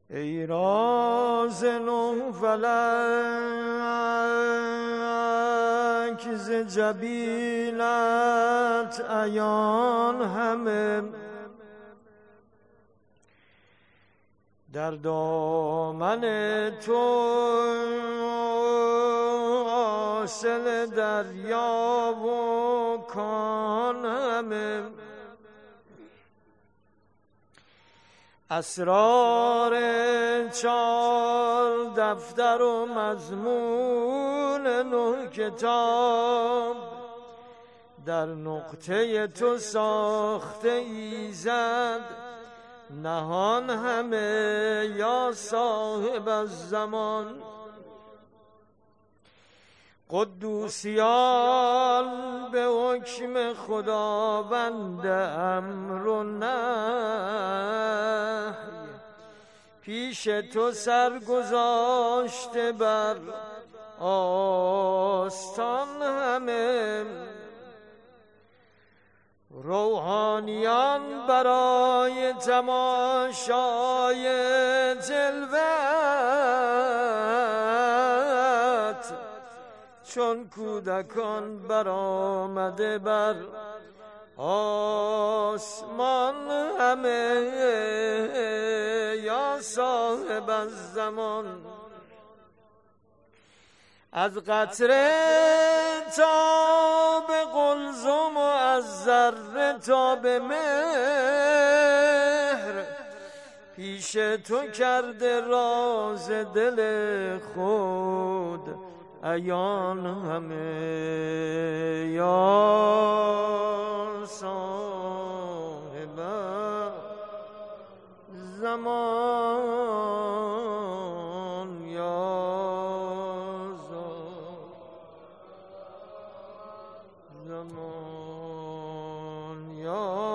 ای راز نه فلک ز جبینت عیان همه، در دامن تو حاصل دریا و کان همه، اسرار 4 دفتر و مضمون 9 کتاب در نقطه تو ساخته ایزد نهان همه. یا صاحب الزمان قدوسیان به حکم خداوند امر و نهی، پیش تو سرگذاشته بر آستان همه. روحانیان برای تماشای جلوت چون کودکان برآمده بر آسمان همه. یا صاحب الزمان از قطره تا به قلزم و از ذره تا به مهر، پیش تو کرده راز دل خود عیان همه. یا صاحب زمان، یا زمان، یا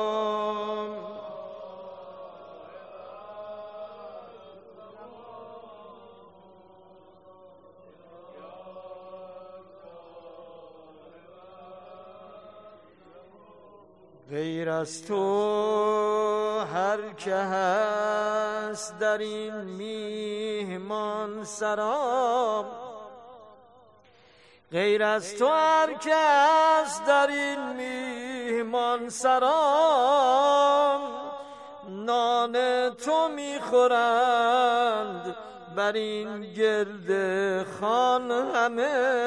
غیر از تو هر که هست در این میهمان سرا، غیر از تو هر که هست در این میهمان سرا، نان تو میخورند بر این گرد خوان همه.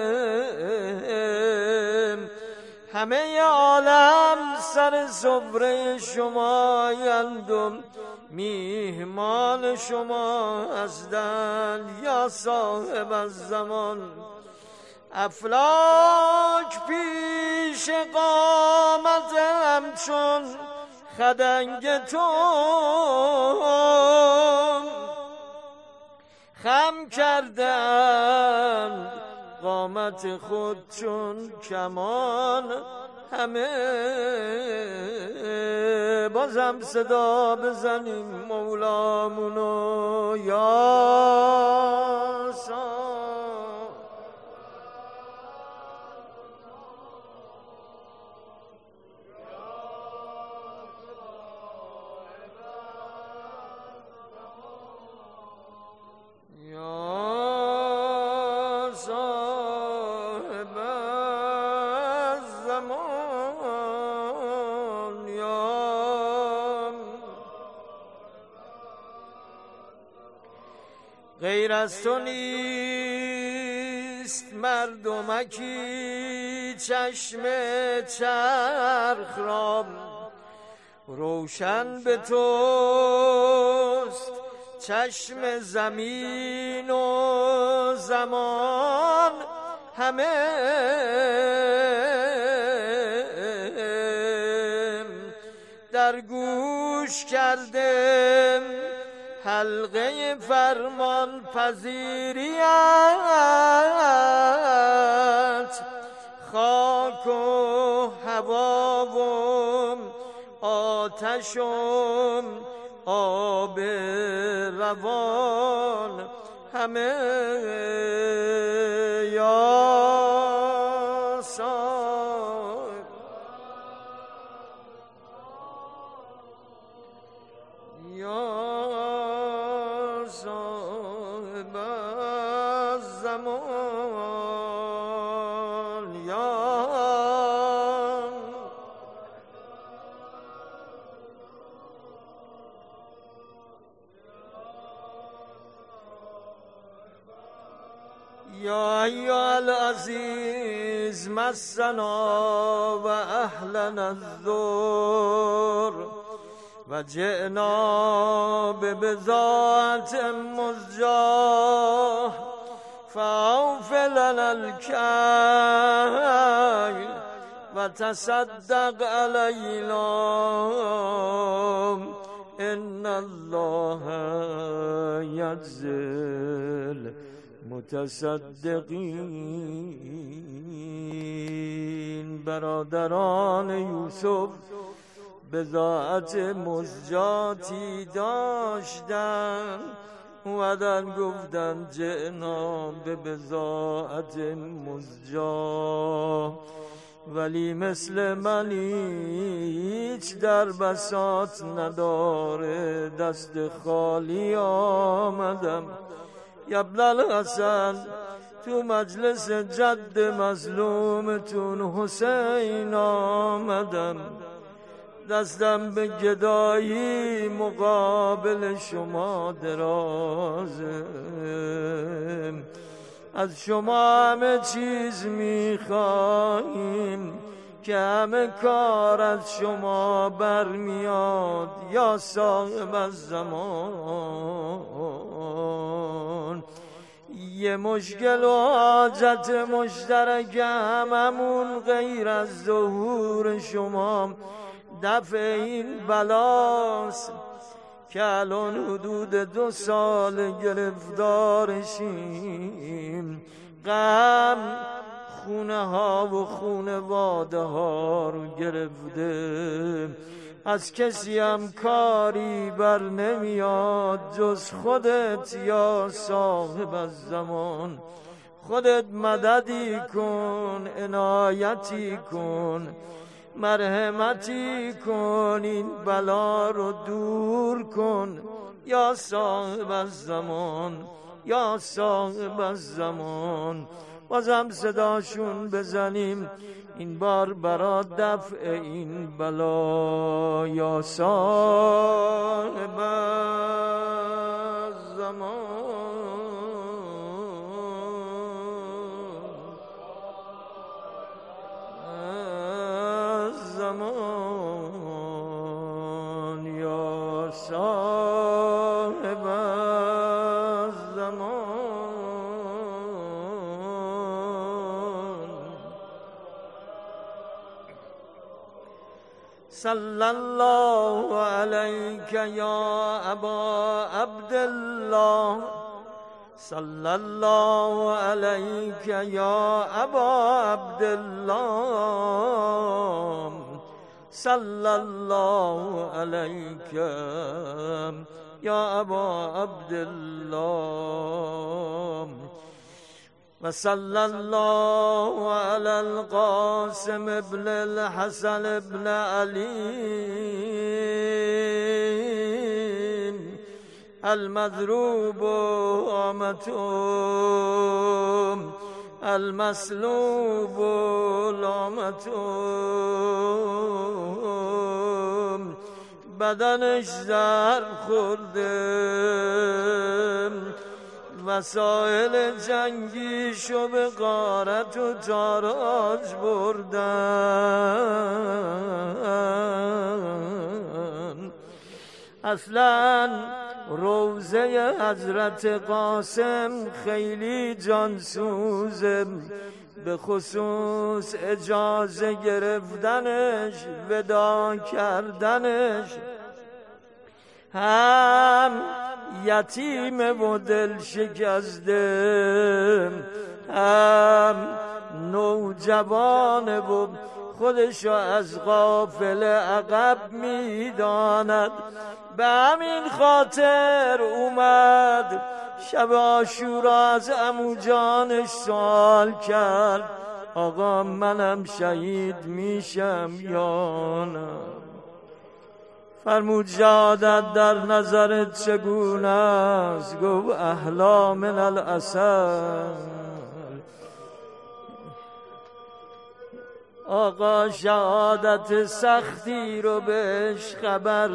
همه عالم سر سفره شمایند و میهمان شما هستند. یا صاحب الزمان افلاک پیش قامت همچون خدنگ تو خم کردند قامت خود چون کمان همه. بازم صدا بزنیم مولامونو. یا غیر از تو نیست مردمکی چشم چرخ را، روشن به توست چشم زمین و زمان همه. در گوش کرده حلقه فرمان پذیریت، خاک و هوا و آتش و آب روان همه. یا صاحب یا صاحب الزمان یا ایها العزیز مسنا و اهلنا الضر و جئنا ببضاعة مزجاة فاوف لنا الكيل و تصدق علینا ان الله یجزی متصدقین. برادران یوسف بضاعت مزجاتی داشتن، اومدن گفتن جئنا به بضاعت مزجا، ولی مثل من هیچ در بساط نداره، دست خالی آمدم. ابن الحسن تو مجلس جد مظلومتون حسین آمدم، دستم به گدایی مقابل شما درازه، از شما همه چیز میخواهیم که همه کار از شما برمیاد یا صاحب الزمان. یه مشکل و حاجت مشترک هممون غیر از ظهور شما دفع این بلاست که الان حدود 2 سال گرفتارشیم. غم خونه ها و خونواده ها رو گرفته، از کسی هم کاری بر نمیاد جز خودت یا صاحب الزمان. خودت مددی کن، عنایتی کن، مرحمتی کن، این بلا رو دور کن یا صاحب الزمان، یا صاحب الزمان. بازم صداشون بزنیم این بار برا دفع این بلا، یا صاحب الزمان. یا صاحب الزمان. صلی الله علیک یا ابا عبدالله، صلی الله علیک یا ابا عبدالله، صلی الله علیک یا ابا عبدالله، و صلی الله علی القاسم ابن الحسن ابن علی المضروب آمتم المسلوب لامتم، بدنش زهر خورده، وسایل جنگیشو به غارت و تاراج بردن. اصلا روزه حضرت قاسم خیلی جانسوزه، به خصوص اجازه گرفتنش، ودا کردنش. هم یتیم و دل شکسته، هم نوجوان و خودشو از غافل عقب میداند. به همین خاطر اومد شب عاشورا از عمو جانش سوال کرد آقا منم شهید میشم یا نه؟ فرمود شهادت در نظرت چگونه است؟ گفت احلا من العسل. آقا شهادت سختی رو بهش خبر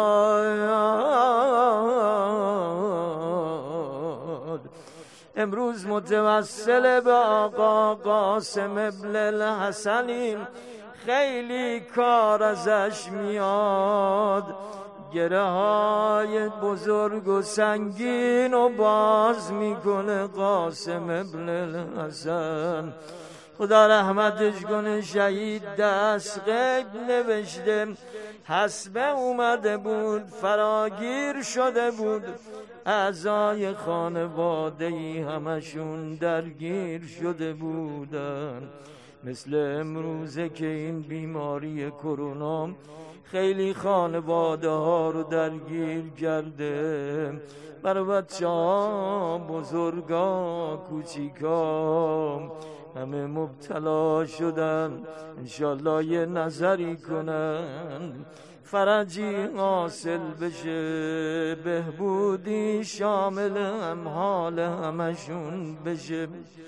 داد. امروز متوسل به آقا قاسم ابن الحسنیم، خیلی کار ازش میاد. گره های بزرگ و سنگین و باز میکنه قاسم ابن الحسن. خدا رحمتش کنه، شهید دست غیب نوشته، حسبه اومده بود، فراگیر شده بود، اعضای خانواده‌ای همشون درگیر شده بودن. مثل امروزه که این بیماری کرونا خیلی خانواده ها رو درگیر کرده. برای بچه ها، بزرگا، کوچیکا همه مبتلا شدن. انشالله یه نظری کنن، فرجی حاصل بشه، بهبودی شامل هم حال همشون بشه.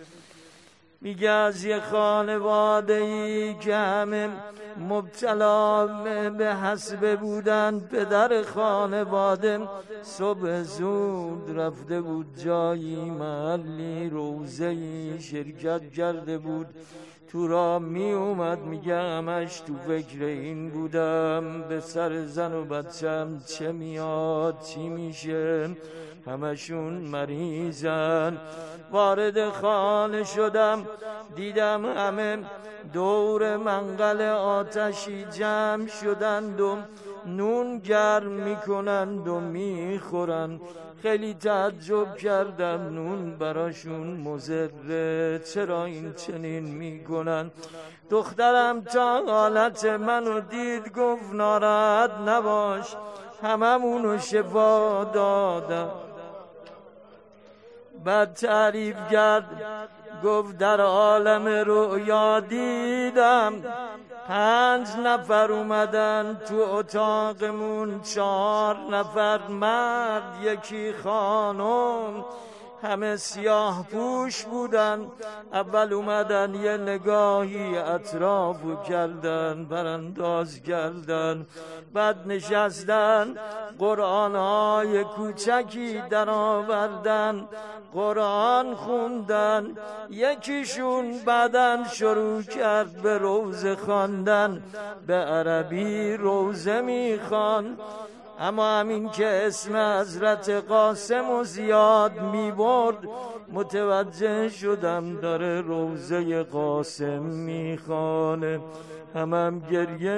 میگه از یه خانواده ای که همه مبتلا به حسبه بودن، پدر خانواده صبح زود رفته بود جایی محلی روزه‌ای شرکت کرده بود. تو را می اومد، میگه همش تو فکر این بودم به سر زن و بچم چه میاد چی میشه، همشون مریضن. وارد خانه شدم، دیدم همه دور منقل آتشی جمع شدند و نون گرم میکنند و میخورند. خیلی تعجب کردم، نون براشون مضره، چرا این چنین میکنن؟ دخترم تا حالت منو دید گفت ناراحت نباش، هممونو شفا دادم. بعد تعریف کرد، گفت در عالم رؤیا دیدم 5 نفر اومدن تو اتاقمون، 4 نفر مرد، 1 خانم، همه سیاه پوش بودن. اول اومدن یه نگاهی اطرافو کردن، برانداز کردن، بعد نشستن، قرآن‌های کوچکی در آوردن، قرآن خوندن. یکیشون بعدن شروع کرد به روزه خواندن، به عربی روزه میخوان. اما همین که اسم حضرت قاسم و زیاد میبرد، متوجه شدم داره روزه قاسم میخوانه. هم گریه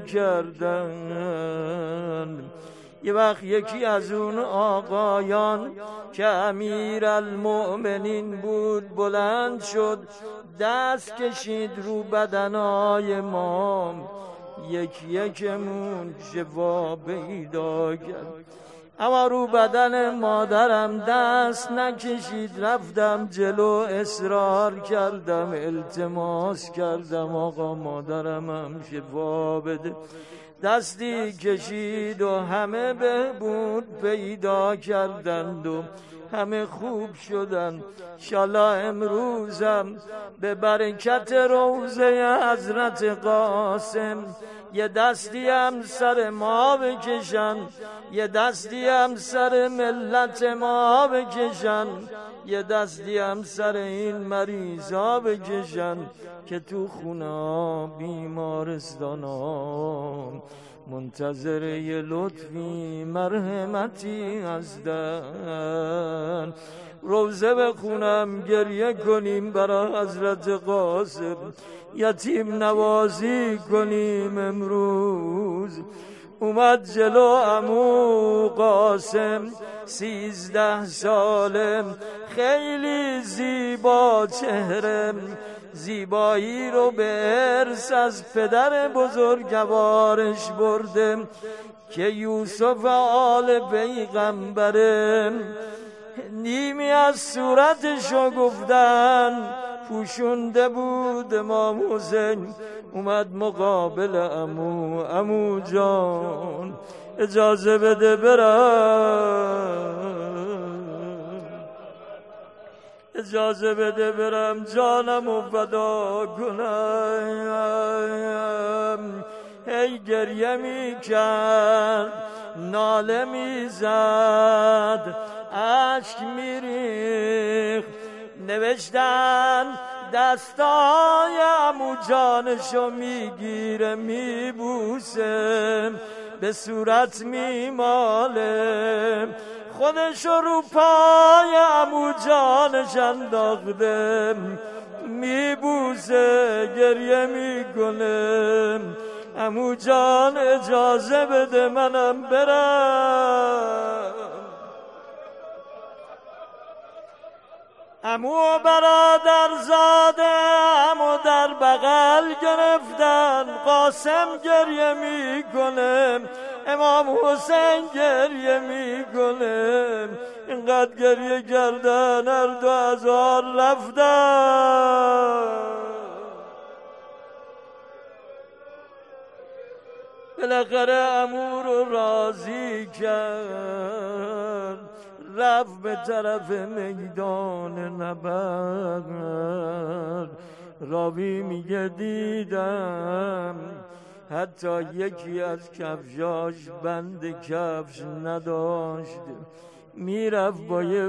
میکردن. یه وقت یکی از اون آقایان که امیر المؤمنین بود بلند شد، دست کشید رو بدنهای ما، یکمون شفا پیدا کرد. اما رو بدن مادرم دست نکشید. رفتم جلو، اصرار کردم، التماس کردم، آقا مادرم هم شفا بده. دستی کشید و همه بهبود پیدا کردند و همه خوب شدن. انشالله امروزم به برکت روزه حضرت قاسم یه دستی هم سر ما بکشن، یه دستی هم سر ملت ما بکشن، یه دستی هم سر این مریضا بکشن که تو خونه بیمارستان منتظر یه لطفی مرحمتی هستن. روزه بخونم، گریه کنیم برای حضرت قاسم، یتیم نوازی کنیم. امروز اومد جلو عمو قاسم، 13 ساله، خیلی زیبا چهره، زیبایی رو به ارث از پدر بزرگوارش برده که یوسف آل پیغمبره. نیمی از صورتشو گفتن پوشونده بود. امام حسین اومد مقابل عمو جان، اجازه بده برم، اجازه بده برم جانم و فدا کنم. هی گریه می کرد، ناله می زد، عشق می ریخت. نوشتن دستای عمو جانشو میگیره میبوسه، به صورت میماله، خودشو رو پای عمو جانش انداخته، میبوسه گریه میکنه. عمو جان اجازه بده منم برم. عمو و برادر زاده عمو در بغل گرفتن، قاسم گریه میکنه، امام حسین گریه میکنه. اینقدر گریه کردن هر دو از آن رفتن. بالاخره عمو رو راضی کرد، رفت به طرف میدان نبرد. راوی میگه دیدم حتی یکی از کفشاش بند کفش نداشت، میرفت با یه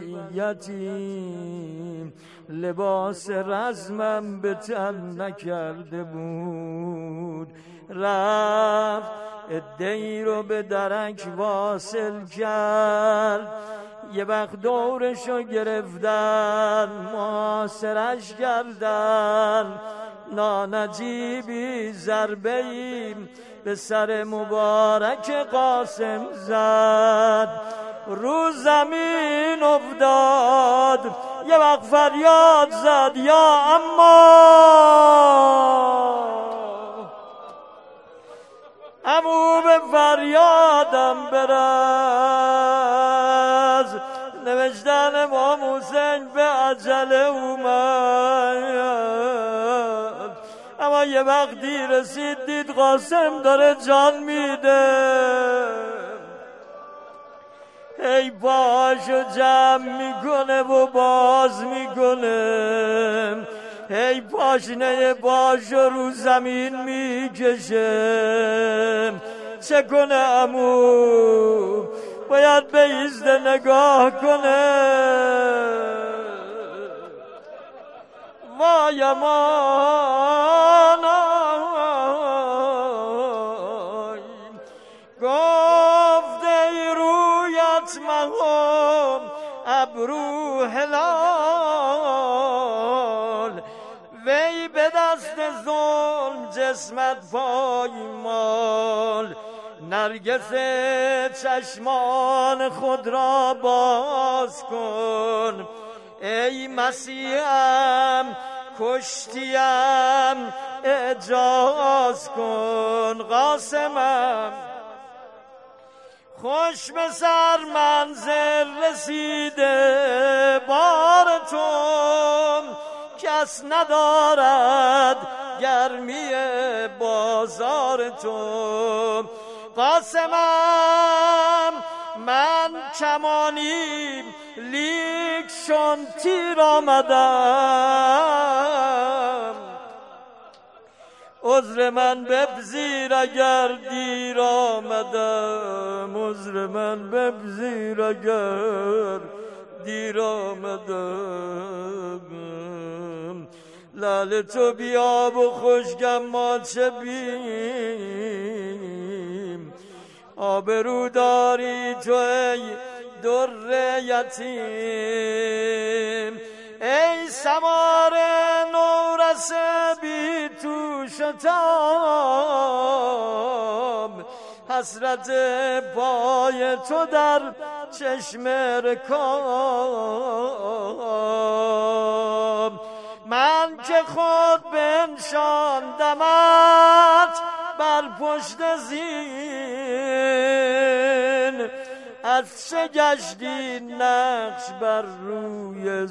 وضعیتی لباس رزمم به تن نکرده بود. رفت ادهی رو به درک واصل کرد، یه وقت دورشو گرفتن، محاصرش کردن. نانجیبی ضربه‌ای به سر مبارک قاسم زد، رو زمین افتاد. یه وقت فریاد زد یا اما، عمو به فریادم برس. نوشتن امام حسین به عجله اومد، اما یه وقتی رسید دید قاسم داره جان میده. ای پاشو جمع میکنه و باز میکنه، ای پاشنه پاشو رو زمین میکشه. چه کنه عمو؟ باید بیسته نگاه کنه. وای امانای، گفته ای رویت مهم ابرو هلال، وی به دست ظلم جسمت پایمال. نرگس چشمان خود را باز کن، ای مسیحم کشتیم اعجاز کن. قاسمم خوش به سر منزل رسیده، بار تو کس ندارد گرمی بازار تو. قاسمم من کمانی لیک شون تیر آمدم، عذر من بپذیر اگر دیر آمدم، عذر من بپذیر اگر دیر آمدم. لعل تو بیا و خشکم ما چه بیم، آبرو داری تو ای در یتیم. ای سوار نورس بی تو شتاب، حسرت پای تو در چشم رکاب. من که خود بنشاندمت بر پشت زین، از چه گشتی نقش بر روی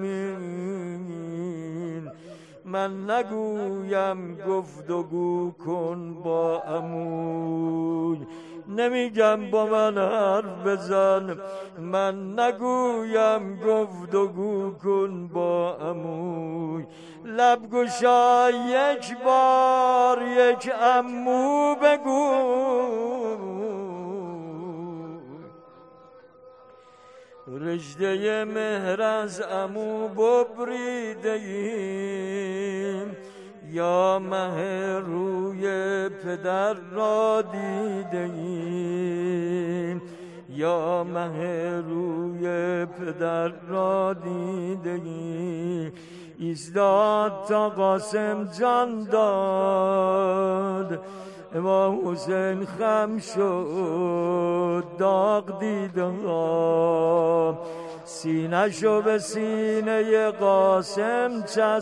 زمین. من نگویم گفتگو کن با عموی، نمیگم با من حرف بزن، من نگویم گفتگو کن با عموی. لب گشا یک بار یک عمو بگو، رشته مهر از عمو ببریدیم، یا مه روی پدر را دیدیم، یا مه روی پدر را دیدیم. ایستاد تا قاسم جان داد، امام حسین خم شد داغ دیدم، سینه‌شو به سینه قاسم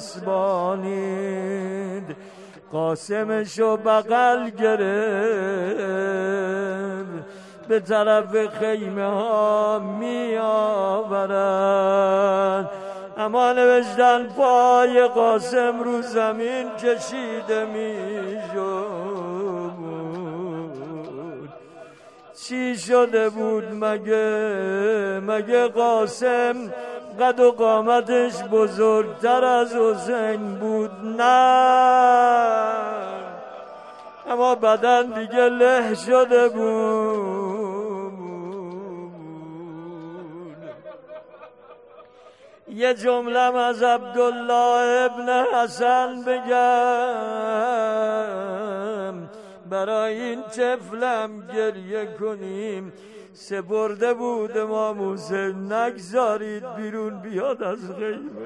چسبانید، قاسمشو بغل گرفت، به طرف خیمه ها می آورد. اما نوشتن پای قاسم رو زمین کشیده می شد. چی شده بود مگه قاسم قد و قامتش بزرگتر از حسین بود؟ نه، اما بدن دیگه له شده بود. یه جملم از عبدالله ابن حسن بگم، برای این طفلم گریه کنیم. سپرده بود امام حسین، نگذارید بیرون بیاد از خیمه.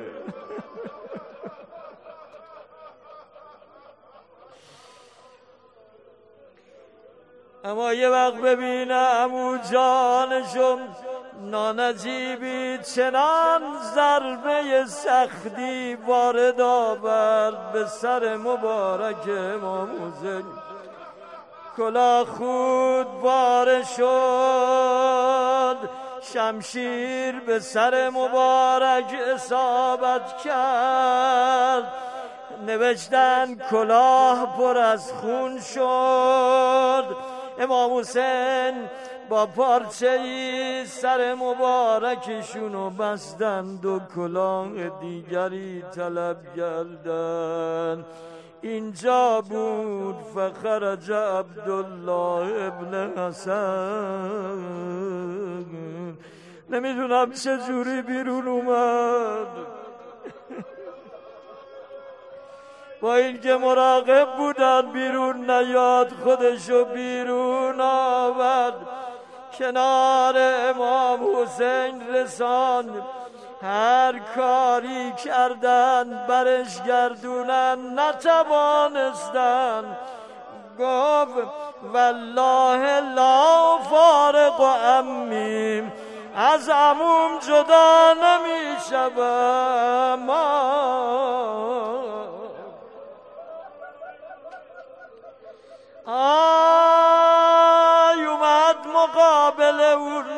اما یه وقت ببینه عمو جانشم نانجیبی چنان ضربه سختی وارد آورد به سر مبارک امام حسین، کلاه خود باره شد، شمشیر به سر مبارک اصابت کرد. نوشتن کلاه پر از خون شد. امام حسین با پارچه‌ای سر مبارکشونو بستند و کلاه دیگری طلب کردند. اینجا بود فخرج عبدالله ابن حسن. نمیدونم چجوری بیرون اومد، با این که مراقب بودن بیرون نیاد، خودشو بیرون آورد، کنار امام حسین رساند. هر کاری کردن برش گردونن نتوانستن. گفت والله لا فارق عمیم، از عموم جدا نمیشم. اومد مقابل اون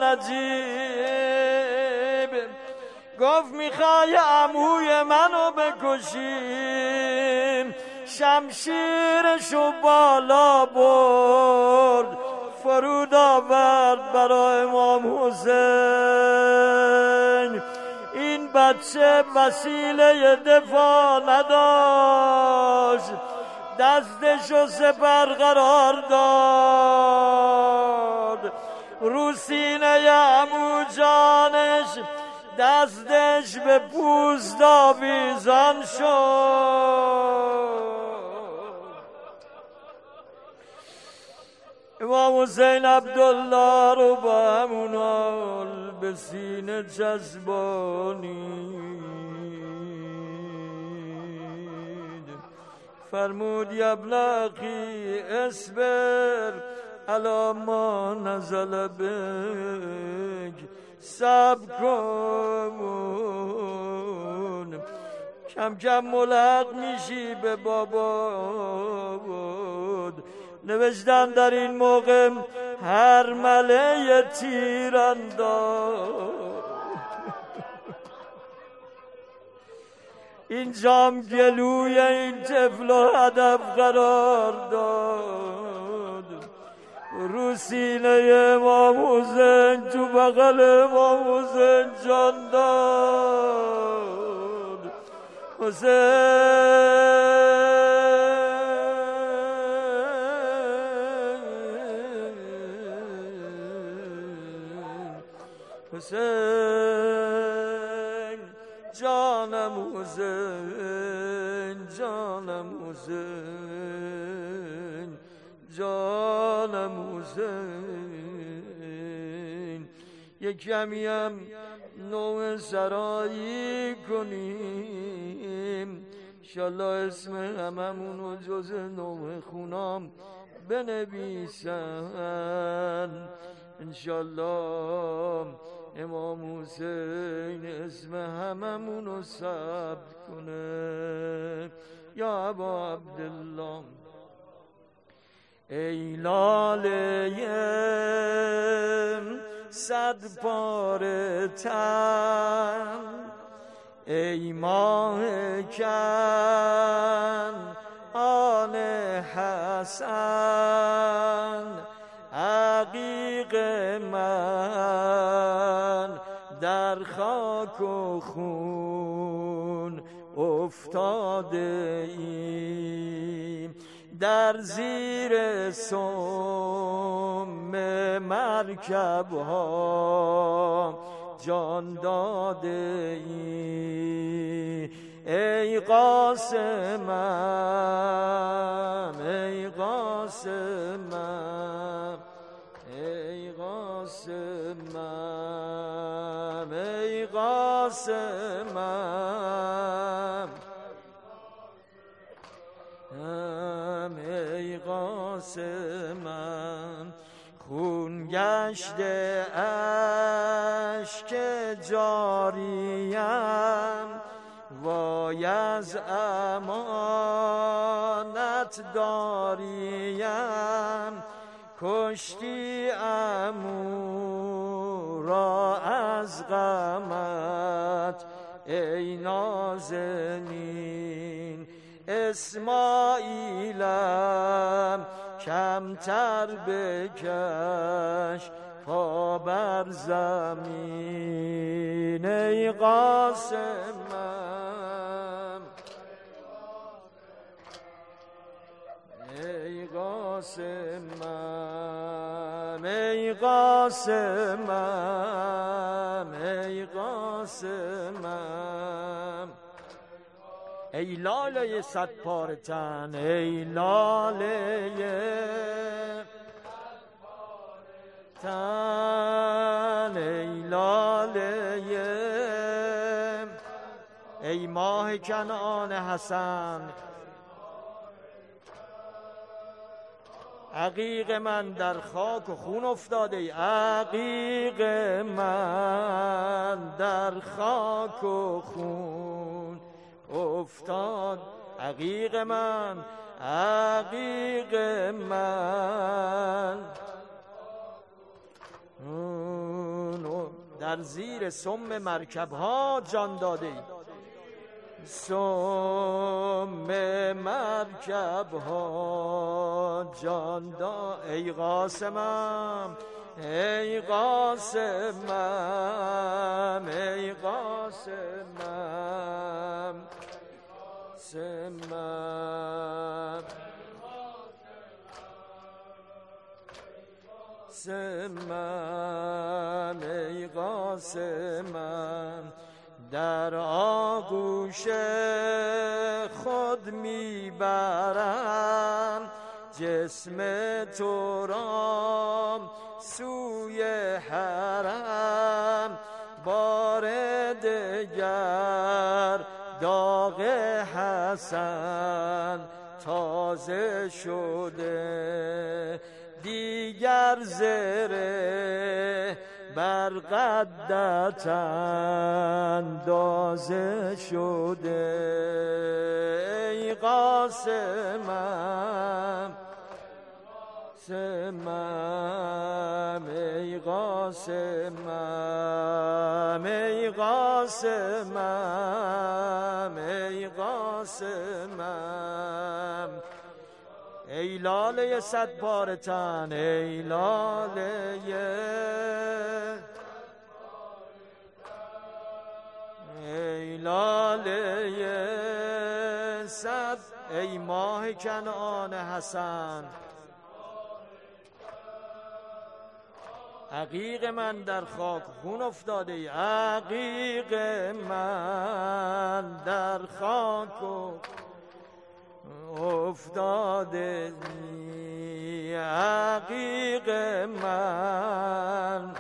نانجیب، گفت میخوای عموی منو بکشیم. شمشیرشو بالا برد، فرود آورد برای امام حسین. این بچه وسیله دفاع نداشت، دستشو سپر قرار داد، رو سینه عمو جانش دستش به پوست آویزان شد. امام حسین عبدالله رو با همون حال به سینه چسبانید. فرمود یا ابن اخی اصبر علی ما نزل بک، صبر کن، کم کم ملحق میشی به بابا. نوشتن در این موقع هر مله تیرانداز. اینجام گلوی این طفل هدف قرار داد. رو سینه امام حسین تو بغل امام حسین جان داد. حسین جانم حسین جانم حسین جانم حسین یک کمی هم نوع سرایی کنیم انشالله اسم هممونو جز نوع خونام بنویسن انشالله امام حسین اسم هممونو ثبت کنه یا ابا عبدالله. ای لاله صد پاره تن ای ماه کن آن حسن عقیق من در خاک و خون افتاده ایم در زیر سم مرکب ها جان داده ای. ای قاسمم ای قاسمم ای قاسمم ای قاسمم ای قاسمم خون گشته اشک جاریم وای از امانت داریم کشتی عمو را از غمت ای نازنین اسماعیلم کمتر بکش پا بر زمین ای قاسمم ای قاسمم ای قاسمم ای قاسمم ای لاله صد پاره تن ای لاله تن ای لاله ای ماه کنعان حسن عقیق من در خاک و خون افتاده ای عقیق من در خاک و خون افتاد عقیق من عقیق من در زیر سم مرکب ها جان داده ای سم مرکب ها جان داده ای قاسمم ای قاسمم ای قاسمم سمم سمم ای قاسمم در آغوش خود میبرم جسم تو را سوی حرم بار دگر داغ حسن تازه شده دیگر زره بر قدت اندازه شده ای قاسمم سمم ای قاسمم ای قاسمم ای قاسمم ای لاله صد پاره تن، ای لاله ای لاله صد، ای ماه کنعان حسن. عقیق من در خاک خون افتاده ای، عقیق من در خاک افتاده ای، عقیق من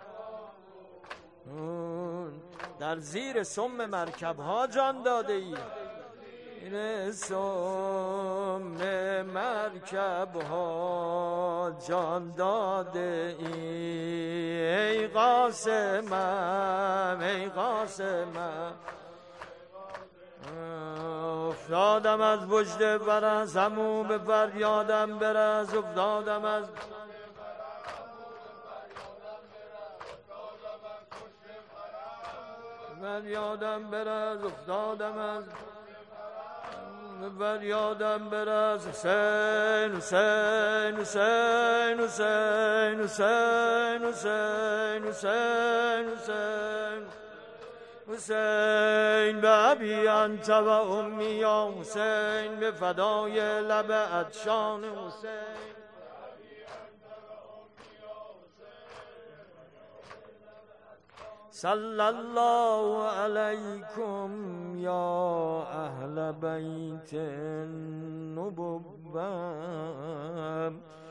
در زیر سم مرکب ها جان داده ای، زیر سم مرکب ها جان داده ای، ای قاسمم ای قاسمم. افتادم از وجد برز، همو به فریادم برز، افتادم از فریادم برز، افتادم از فریادم برز. حسین حسین حسین حسین حسین حسین حسین حسین حسین به ابی انت و امی یا حسین، به فدای لب عطشان حسین. صلی الله علیکم یا اهل بیت النبوة.